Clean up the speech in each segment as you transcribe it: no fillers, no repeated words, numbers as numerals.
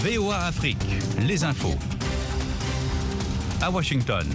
VOA Afrique, les infos. À Washington.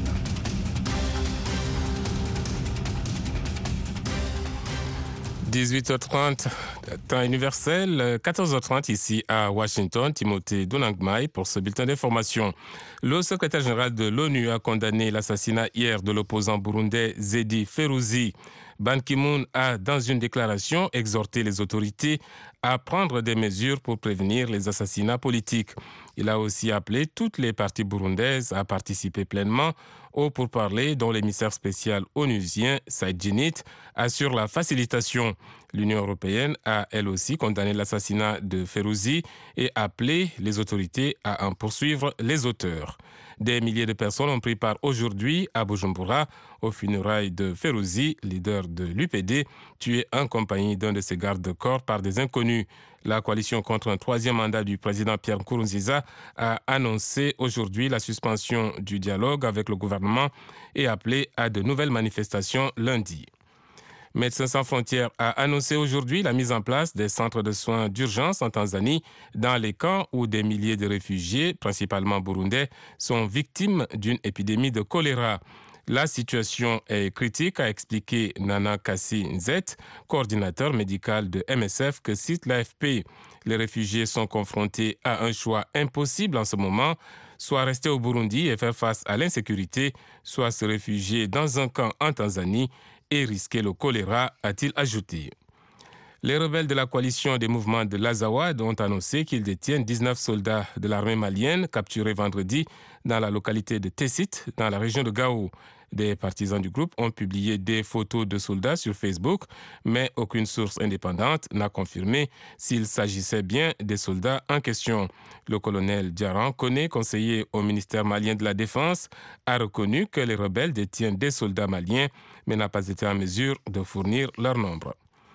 « 18h30, temps universel, 14h30 ici à Washington. Timothée Donangmai pour ce bulletin d'information. Le secrétaire général de l'ONU a condamné l'assassinat hier de l'opposant burundais Zedi Feruzi. Ban Ki-moon a, dans une déclaration, exhorté les autorités à prendre des mesures pour prévenir les assassinats politiques. Il a aussi appelé toutes les parties burundaises à participer pleinement au pourparlers dont l'émissaire spécial onusien, Saïd Djinnit, assure la facilitation. L'Union européenne a, elle aussi, condamné l'assassinat de Feruzi et appelé les autorités à en poursuivre les auteurs. Des milliers de personnes ont pris part aujourd'hui à Bujumbura aux funérailles de Feruzi, leader de l'UPD, tué en compagnie d'un de ses gardes-corps par des inconnus. La coalition contre un troisième mandat du président Pierre Nkurunziza a annoncé aujourd'hui la suspension du dialogue avec le gouvernement et appelé à de nouvelles manifestations lundi. Médecins sans frontières a annoncé aujourd'hui la mise en place des centres de soins d'urgence en Tanzanie dans les camps où des milliers de réfugiés, principalement burundais, sont victimes d'une épidémie de choléra. La situation est critique, a expliqué Nana Kassi Nzet, coordinateur médical de MSF que cite l'AFP. Les réfugiés sont confrontés à un choix impossible en ce moment, soit rester au Burundi et faire face à l'insécurité, soit se réfugier dans un camp en Tanzanie et risquer le choléra, a-t-il ajouté. Les rebelles de la coalition des mouvements de l'Azawad ont annoncé qu'ils détiennent 19 soldats de l'armée malienne capturés vendredi dans la localité de Tessit, dans la région de Gao. Des partisans du groupe ont publié des photos de soldats sur Facebook, mais aucune source indépendante n'a confirmé s'il s'agissait bien des soldats en question. Le colonel Diaran Koné, conseiller au ministère malien de la Défense, a reconnu que les rebelles détiennent des soldats maliens, mais n'a pas été en mesure de fournir leur nombre.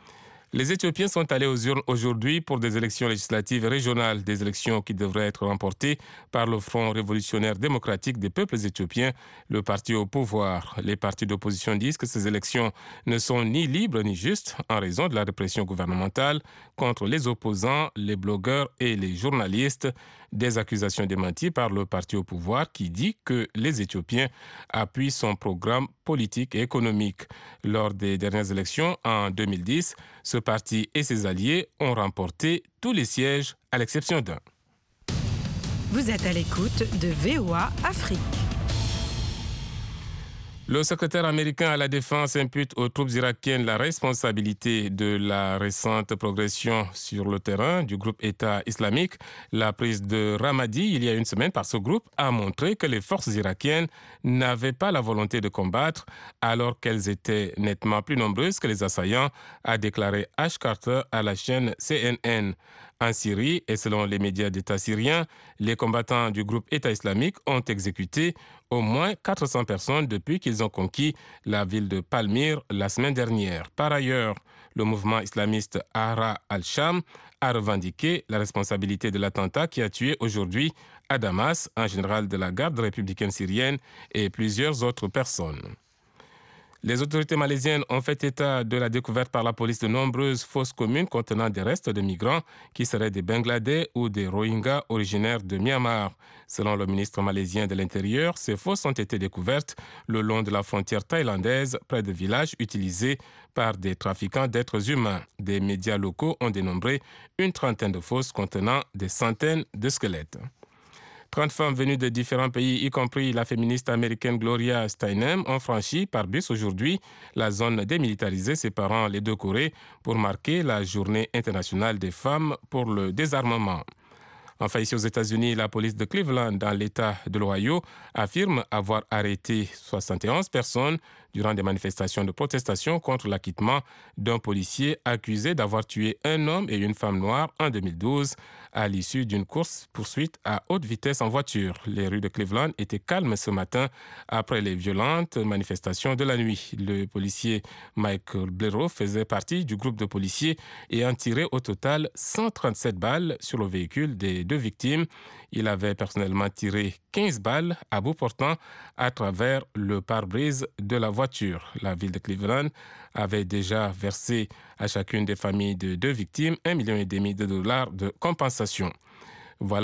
Les Éthiopiens sont allés aux urnes aujourd'hui pour des élections législatives régionales, des élections qui devraient être remportées par le Front révolutionnaire démocratique des peuples éthiopiens, le parti au pouvoir. Les partis d'opposition disent que ces élections ne sont ni libres ni justes en raison de la répression gouvernementale contre les opposants, les blogueurs et les journalistes. Des accusations démenties par le parti au pouvoir qui dit que les Éthiopiens appuient son programme politique et économique. Lors des dernières élections en 2010, ce parti et ses alliés ont remporté tous les sièges à l'exception d'un. Vous êtes à l'écoute de VOA Afrique. Le secrétaire américain à la Défense impute aux troupes irakiennes la responsabilité de la récente progression sur le terrain du groupe État islamique. La prise de Ramadi il y a une semaine par ce groupe a montré que les forces irakiennes n'avaient pas la volonté de combattre alors qu'elles étaient nettement plus nombreuses que les assaillants, a déclaré Ash Carter à la chaîne CNN. En Syrie, et selon les médias d'État syriens, les combattants du groupe État islamique ont exécuté au moins 400 personnes depuis qu'ils ont conquis la ville de Palmyre la semaine dernière. Par ailleurs, le mouvement islamiste Ahrar al-Sham a revendiqué la responsabilité de l'attentat qui a tué aujourd'hui à Damas un général de la garde républicaine syrienne et plusieurs autres personnes. Les autorités malaisiennes ont fait état de la découverte par la police de nombreuses fosses communes contenant des restes de migrants qui seraient des Bangladais ou des Rohingyas originaires de Myanmar. Selon le ministre malaisien de l'Intérieur, ces fosses ont été découvertes le long de la frontière thaïlandaise, près de villages utilisés par des trafiquants d'êtres humains. Des médias locaux ont dénombré une trentaine de fosses contenant des centaines de squelettes. 30 femmes venues de différents pays, y compris la féministe américaine Gloria Steinem, ont franchi par bus aujourd'hui la zone démilitarisée séparant les deux Corées pour marquer la journée internationale des femmes pour le désarmement. Enfin, ici aux États-Unis, la police de Cleveland, dans l'État de l'Ohio, affirme avoir arrêté 71 personnes durant des manifestations de protestation contre l'acquittement d'un policier accusé d'avoir tué un homme et une femme noire en 2012 à l'issue d'une course-poursuite à haute vitesse en voiture. Les rues de Cleveland étaient calmes ce matin après les violentes manifestations de la nuit. Le policier Michael Blero faisait partie du groupe de policiers ayant tiré au total 137 balles sur le véhicule des deux victimes. Il avait personnellement tiré 15 balles à bout portant à travers le pare-brise de la voiture. La ville de Cleveland avait déjà versé à chacune des familles de deux victimes $1,5 million de compensation.